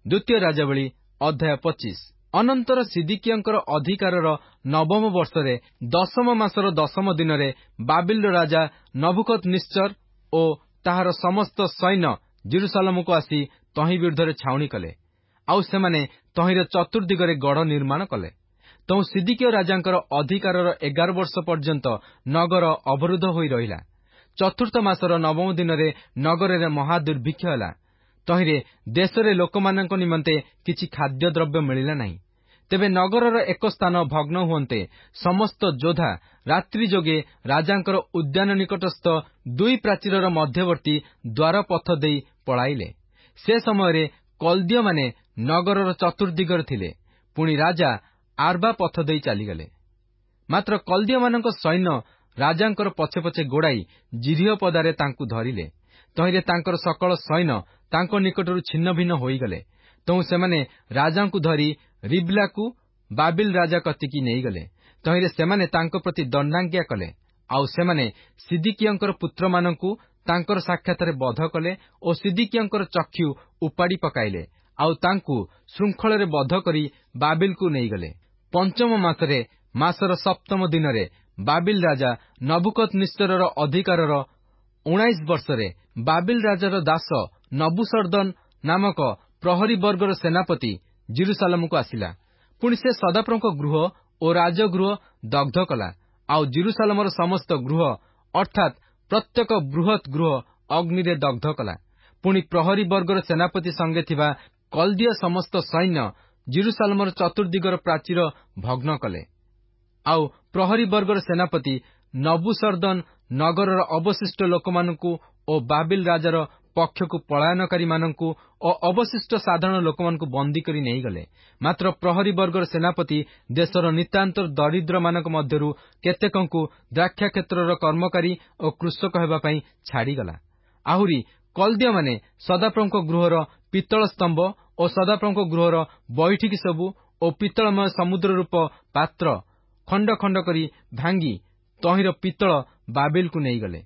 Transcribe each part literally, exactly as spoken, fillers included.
ଦ୍ୱିତୀୟ ରାଜାବଳୀ ଅଧ୍ୟାୟ ପଚିଶ। ଅନନ୍ତର ସିଦିକିଆଙ୍କର ଅଧିକାରର ନବମ ବର୍ଷରେ ଦଶମ ମାସର ଦଶମ ଦିନରେ ବାବିଲର ରାଜା ନବୁକଦନେସ୍ସର ଓ ତାହାର ସମସ୍ତ ସୈନ୍ୟ ଜେରୁସାଲେମକୁ ଆସି ତହିଁ ବିରୁଦ୍ଧରେ ଛାଉଣି କଲେ। ଆଉ ସେମାନେ ତହିଁର ଚତୁର୍ଦ୍ଦିଗରେ ଗଡ଼ ନିର୍ମାଣ କଲେ। ତହୁଁ ସିଦିକିଆ ରାଜାଙ୍କର ଅଧିକାରର ଏଗାର ବର୍ଷ ପର୍ଯ୍ୟନ୍ତ ନଗର ଅବରୁଦ୍ଧ ହୋଇ ରହିଲା। ଚତୁର୍ଥ ମାସର ନବମ ଦିନରେ ନଗରରେ ମହାଦୁର୍ଭିକ୍ଷ ହେଲା। ତହିଁରେ ଦେଶରେ ଲୋକମାନଙ୍କ ନିମନ୍ତେ କିଛି ଖାଦ୍ୟଦ୍ରବ୍ୟ ମିଳିଲା ନାହିଁ। ତେବେ ନଗରର ଏକ ସ୍ଥାନ ଭଗ୍ନ ହୁଅନ୍ତେ ସମସ୍ତ ଯୋଦ୍ଧା ରାତ୍ରି ଯୋଗେ ରାଜାଙ୍କର ଉଦ୍ୟାନ ନିକଟସ୍ଥ ଦୁଇ ପ୍ରାଚୀରର ମଧ୍ୟବର୍ତ୍ତୀ ଦ୍ୱାରପଥ ଦେଇ ପଳାଇଲେ। ସେ ସମୟରେ କଲ୍ଦୀୟମାନେ ନଗରର ଚତୁର୍ଦ୍ଦିଗରେ ଥିଲେ। ପୁଣି ରାଜା ଆର୍ବା ପଥ ଦେଇ ଚାଲିଗଲେ। ମାତ୍ର କଲ୍ଦୀୟମାନଙ୍କ ସୈନ୍ୟ ରାଜାଙ୍କର ପଛେ ପଛେ ଗୋଡ଼ାଇ ଜିରିହ ପଦାରେ ତାଙ୍କୁ ଧରିଲେ। ତହିଁରେ ତାଙ୍କର ସକଳ ସୈନ୍ୟ ତାଙ୍କ ନିକଟରୁ ଛିନ୍ନ ଭିନ୍ନ ହୋଇଗଲେ। ତହୁଁ ସେମାନେ ରାଜାଙ୍କୁ ଧରି ରିବ୍ଲାକୁ ବାବିଲ ରାଜା କତିକି ନେଇଗଲେ। ତହିଁରେ ସେମାନେ ତାଙ୍କ ପ୍ରତି ଦଣ୍ଡାଜ୍ଞା କଲେ। ଆଉ ସେମାନେ ସିଦିକିଆଙ୍କର ପୁତ୍ରମାନଙ୍କୁ ତାଙ୍କର ସାକ୍ଷାତରେ ବଧ କଲେ ଓ ସିଦିକିଆଙ୍କର ଚକ୍ଷୁ ଉପାଡ଼ି ପକାଇଲେ। ଆଉ ତାଙ୍କୁ ଶୃଙ୍ଖଳରେ ବଧ କରି ବାବିଲକୁ ନେଇଗଲେ। ପଞ୍ଚମ ମାସରେ ମାସର ସପ୍ତମ ଦିନରେ ବାବିଲ ରାଜା ନବୁକଦନେସ୍ସରର ଅଧିକାରର ଉଣାଇଶ ବର୍ଷରେ ବାବିଲ ରାଜାର ଦାସ ନବୁସରଦନ ନାମକ ପ୍ରହରୀ ବର୍ଗର ସେନାପତି ଜେରୁସାଲେମକୁ ଆସିଲା। ପୁଣି ସେ ସଦାପ୍ରଭୁଙ୍କ ଗୃହ ଓ ରାଜଗୃହ ଦଗ୍ଧ କଲା। ଆଉ ଜେରୁସାଲେମର ସମସ୍ତ ଗୃହ ଅର୍ଥାତ୍ ପ୍ରତ୍ୟେକ ବୃହତ୍ ଗୃହ ଅଗ୍ନିରେ ଦଗ୍ଧ କଲା। ପୁଣି ପ୍ରହରୀ ବର୍ଗର ସେନାପତି ସଙ୍ଗେ ଥିବା କଲ୍ଦୀୟ ସମସ୍ତ ସୈନ୍ୟ ଜେରୁସାଲେମର ଚତୁର୍ଦ୍ଦିଗର ପ୍ରାଚୀର ଭଗ୍ନ କଲେ। ଆଉ ପ୍ରହରୀ ବର୍ଗର ସେନାପତି ନବୁସରଦନ ନଗରର ଅବଶିଷ୍ଟ ଲୋକମାନଙ୍କୁ ଓ ବାବିଲ ରାଜାର ପକ୍ଷକୁ ପଳାୟନକାରୀମାନଙ୍କୁ ଓ ଅବଶିଷ୍ଟ ସାଧାରଣ ଲୋକମାନଙ୍କୁ ବନ୍ଦୀ କରି ନେଇଗଲେ। ମାତ୍ର ପ୍ରହରୀ ବର୍ଗର ସେନାପତି ଦେଶର ନିତାନ୍ତ ଦରିଦ୍ରମାନଙ୍କ ମଧ୍ୟରୁ କେତେକଙ୍କୁ ଦ୍ରାକ୍ଷାକ୍ଷେତ୍ରର କର୍ମକାରୀ ଓ କୃଷକ ହେବା ପାଇଁ ଛାଡ଼ିଗଲା। ଆହୁରି କଲ୍ଦୀୟମାନେ ସଦାପ୍ରଭୁଙ୍କ ଗୃହର ପିତ୍ତଳ ସ୍ତମ୍ଭ ଓ ସଦାପ୍ରଭୁଙ୍କ ଗୃହର ବୈଠିକି ସବୁ ଓ ପିତ୍ତଳମୟ ସମୁଦ୍ର ରୂପ ପାତ୍ର ଖଣ୍ଡ ଖଣ୍ଡ କରି ଭାଙ୍ଗି ତହିଁର ପିତ୍ତଳ ବାବିଲକୁ ନେଇଗଲେ।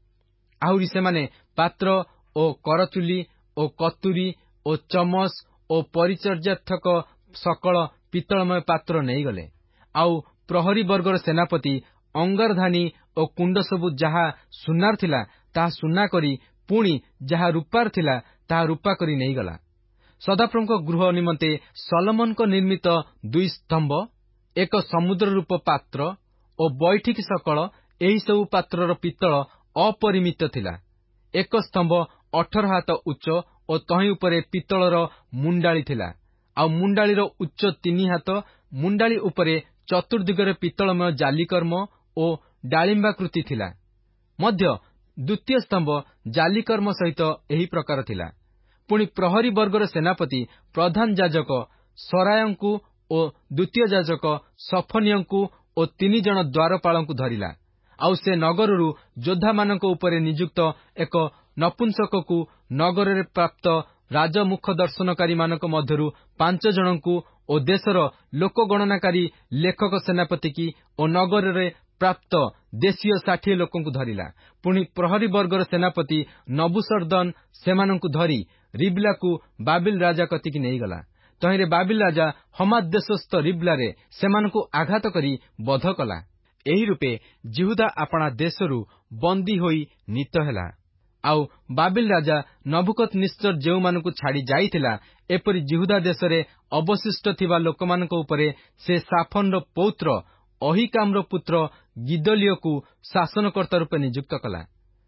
ଆହୁରି ସେମାନେ ପାତ୍ର ଓ କରଚୁଲି ଓ କତୁରୀ ଓ ଚମଚ ଓ ପରିଚର୍ଯ୍ୟାର୍ଥକ ସକଳ ପିତ୍ତଳମୟ ପାତ୍ର ନେଇଗଲେ। ଆଉ ପ୍ରହରୀ ବର୍ଗର ସେନାପତି ଅଙ୍ଗାରଧାନୀ ଓ କୁଣ୍ଡ ସବୁ ଯାହା ସୁନାର ଥିଲା ତାହା ସୁନା କରି, ପୁଣି ଯାହା ରୂପାର ଥିଲା ତାହା ରୂପା କରି ନେଇଗଲା। ସଦାପ୍ରଭୁଙ୍କ ଗୃହ ନିମନ୍ତେ ସଲୋମନଙ୍କ ନିର୍ମିତ ଦୁଇ ସ୍ତମ୍ଭ, ଏକ ସମୁଦ୍ର ରୂପ ପାତ୍ର ଓ ବୈଠିକି ସକଳ ଏହିସବୁ ପାତ୍ରର ପିତ୍ତଳ ଅପରିମିତ ଥିଲା। ଏକ ସ୍ତମ୍ଭ ଅଠର ହାତ ଉଚ୍ଚ ଓ ତହିଁ ଉପରେ ପିତ୍ତଳର ମୁଣ୍ଡାଳି ଥିଲା। ଆଉ ମୁଣ୍ଡାଳିର ଉଚ୍ଚ ତିନି ହାତ। ମୁଣ୍ଡାଳି ଉପରେ ଚତୁର୍ଦ୍ଦିଗରେ ପିତ୍ତଳମୟ ଜାଲିକର୍ମ ଓ ଡାଳିମ୍ବାକୃତି ଥିଲା। ମଧ୍ୟ ଦ୍ୱିତୀୟ ସ୍ତମ୍ଭ ଜାଲିକର୍ମ ସହିତ ଏହି ପ୍ରକାର ଥିଲା। ପୁଣି ପ୍ରହରୀ ବର୍ଗର ସେନାପତି ପ୍ରଧାନ ଯାଜକ ସରାୟଙ୍କୁ ଓ ଦ୍ୱିତୀୟ ଯାଜକ ସଫନିୟଙ୍କୁ ଓ ତିନି ଜଣ ଦ୍ୱାରପାଳଙ୍କୁ ଧରିଲା। ଆଉ ସେ ନଗରରୁ ଯୋଦ୍ଧାମାନଙ୍କ ଉପରେ ନିଯୁକ୍ତ ଏକ ନପୁଂସକକୁ, ନଗରରେ ପ୍ରାପ୍ତ ରାଜମୁଖ ଦର୍ଶନକାରୀମାନଙ୍କ ମଧ୍ୟରୁ ପାଞ୍ଚ ଜଣଙ୍କୁ ଓ ଦେଶର ଲୋକଗଣନାକାରୀ ଲେଖକ ସେନାପତିକି ଓ ନଗରରେ ପ୍ରାପ୍ତ ଦେଶୀୟ ଷାଠିଏ ଲୋକଙ୍କୁ ଧରିଲା। ପୁଣି ପ୍ରହରୀ ବର୍ଗର ସେନାପତି ନବୁସରଦନ ସେମାନଙ୍କୁ ଧରି ରିବ୍ଲାକୁ ବାବିଲ ରାଜା କତିକି ନେଇଗଲା। ତହିଁରେ ବାବିଲ ରାଜା ହମାତ ଦେଶସ୍ଥ ରିବ୍ଲାରେ ସେମାନଙ୍କୁ ଆଘାତ କରି ବଧ କଲା। ଏହି ରୂପେ ଯିହୁଦା ଆପଣା ଦେଶରୁ ବନ୍ଦୀ ହୋଇ ନୀତ ହେଲା। ଆଉ ବାବିଲ ରାଜା ନବୁକଦନେସ୍ସର ଯେଉଁମାନଙ୍କୁ ଛାଡ଼ି ଯାଇଥିଲା, ଏପରି ଯିହୁଦା ଦେଶରେ ଅବଶିଷ୍ଟ ଥିବା ଲୋକମାନଙ୍କ ଉପରେ ସେ ସାଫନର ପୌତ୍ର ଅହିକାମର ପୁତ୍ର ଗିଦଲିୟକୁ ଶାସନକର୍ତ୍ତା ରୂପେ ନିଯୁକ୍ତ କଲା।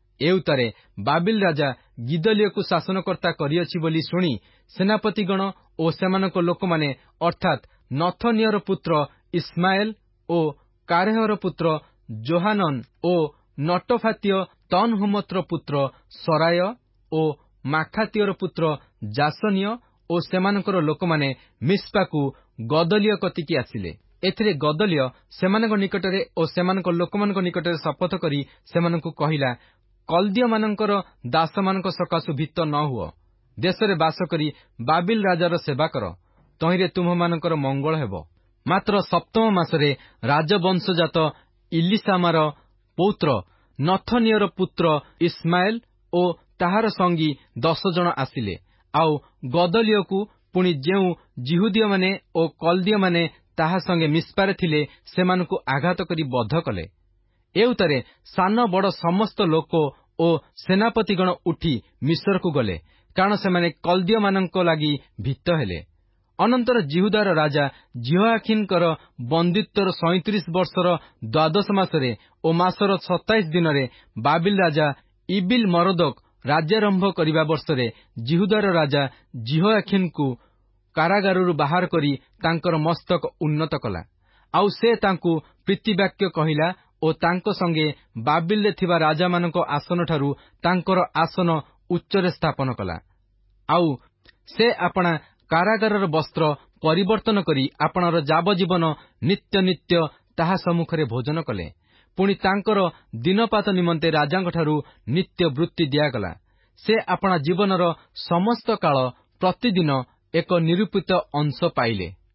ଏଉତରେ ବାବିଲ ରାଜା ଗିଦଲିୟକୁ ଶାସନକର୍ତ୍ତା କରିଅଛି ବୋଲି ଶୁଣି ସେନାପତିଗଣ ଓ ସେମାନଙ୍କ ଲୋକମାନେ ଅର୍ଥାତ୍ ନଥନିୟର ପୁତ୍ର ଇସମାଏଲ ଓ କାରେହର ପୁତ୍ର ଯୋହାନନ ଓ ନଟୋଫାତୀୟ ତନ୍ହୁମତର ପୁତ୍ର ସରାୟ ଓ ମାଖାତୀୟର ପୁତ୍ର ଯାସନିୟ ଓ ସେମାନଙ୍କର ଲୋକମାନେ ମିସ୍ପାକୁ ଗଦଲିୟ କତିକି ଆସିଲେ। ଏଥିରେ ଗଦଲିୟ ସେମାନଙ୍କ ନିକଟରେ ଓ ସେମାନଙ୍କ ଲୋକମାନଙ୍କ ନିକଟରେ ଶପଥ କରି ସେମାନଙ୍କୁ କହିଲା, କଲ୍ଦୀୟମାନଙ୍କର ଦାସମାନଙ୍କ ସକାଶୁ ଭୀତ ନ ହୁଅ। ଦେଶରେ ବାସ କରି ବାବିଲ ରାଜାର ସେବା କର, ତହିଁରେ ତୁମ୍ଭମାନଙ୍କର ମଙ୍ଗଳ ହେବ। ମାତ୍ର ସପ୍ତମ ମାସରେ ରାଜବଂଶଜାତ ଇଲିସାମାର ପୌତ୍ର ନଥନିୟର ପୁତ୍ର ଇସମାଏଲ ଓ ତାହାର ସଙ୍ଗୀ ଦଶ ଜଣ ଆସିଲେ। ଆଉ ଗଦଲିୟକୁ ପୁଣି ଯେଉଁ ଜିହୁଦୀୟମାନେ ଓ କଲ୍ଦୀୟମାନେ ତାହା ସଙ୍ଗେ ମିସ୍ପାରେ ଥିଲେ ସେମାନଙ୍କୁ ଆଘାତ କରି ବଧ କଲେ। ଏଉତରେ ସାନ ବଡ଼ ସମସ୍ତ ଲୋକ ଓ ସେନାପତିଗଣ ଉଠି ମିଶ୍ରକୁ ଗଲେ, କାରଣ ସେମାନେ କଲ୍ଦୀୟମାନଙ୍କ ଲାଗି ଭୀତ ହେଲେ। ଅନନ୍ତର ଜିହୁଦାର ରାଜା ଜିହୋଆଖିନଙ୍କର ବନ୍ଦିତ୍ୱର ସଇଁତିରିଶ ବର୍ଷର ଦ୍ୱାଦଶ ମାସରେ ଓ ମାସର ସତାଇଶ ଦିନରେ ବାବିଲ ରାଜା ଇବିଲ ମରୋଦକ ରାଜ୍ୟାରମ୍ଭ କରିବା ବର୍ଷରେ ଜିହୁଦାର ରାଜା ଜିହୋଆଖିନଙ୍କୁ କାରାଗାରରୁ ବାହାର କରି ତାଙ୍କର ମସ୍ତକ ଉନ୍ନତ କଲା। ଆଉ ସେ ତାଙ୍କୁ ପ୍ରୀତିବାକ୍ୟ କହିଲା ଓ ତାଙ୍କ ସଙ୍ଗେ ବାବିଲରେ ଥିବା ରାଜାମାନଙ୍କ ଆସନଠାରୁ ତାଙ୍କର ଆସନ ଉଚ୍ଚରେ ସ୍ଥାପନ କଲା। ଆଉ ସେ ଆପଣା କାରାଗାରର ବସ୍ତ୍ର ପରିବର୍ତ୍ତନ କରି ଆପଣର ଯାବଜୀବନ ନିତ୍ୟ ନିତ୍ୟ ତାହା ସମ୍ମୁଖରେ ଭୋଜନ କଲେ। ପୁଣି ତାଙ୍କର ଦିନପାତ ନିମନ୍ତେ ରାଜାଙ୍କଠାରୁ ନିତ୍ୟ ବୃତ୍ତି ଦିଆଗଲା। ସେ ଆପଣା ଜୀବନର ସମସ୍ତ କାଳ ପ୍ରତିଦିନ ଏକ ନିରୂପିତ ଅଂଶ ପାଇଲେ।